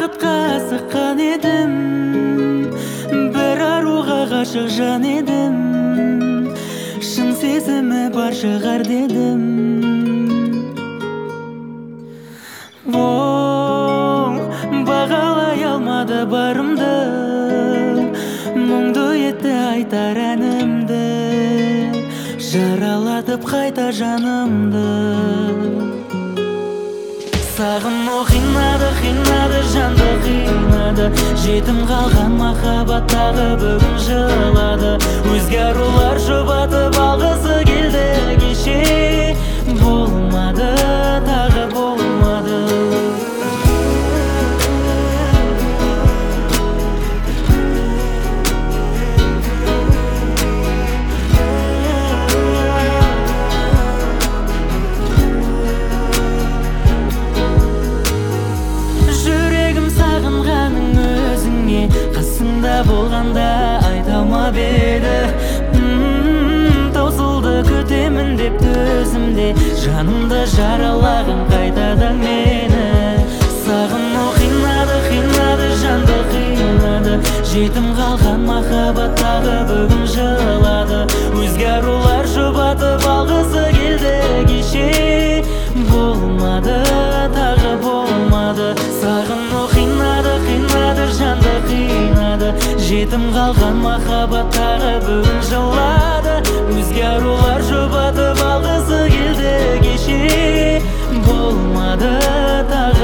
махаббатқа асыққан едім, бір аруға ғашық жан едім, шын сезімі бар шығар дедім. Бағалай алмады барымды, мұңды етті айтар әнімді, жаралатып қайта жанымды. Сағыну қинады, қинады, жанды қинады, жетім қалған махаббаттағы бүгін жылады. Өзге арулар жұбатып алғысы келді кеше, болмады, тағы болмады. Қасыңда болғанда айта алмап еді, таусылды күтемін деп төзімде, жанымды жаралаған қайтадан мені. Сағыну қинады, қинады, жанды қинады, жетім қалған махаббаттағы бүгін жылады. Өзге арулар жұбатып алғысы келді кеше, болмады, тағы болмады. Сағыну қинады, қинады, жанды қинады, жетім қалған махаббаттағы бүгін жылады. Өзге арулар жұбатып алғысы келді кеше, болмады, тағы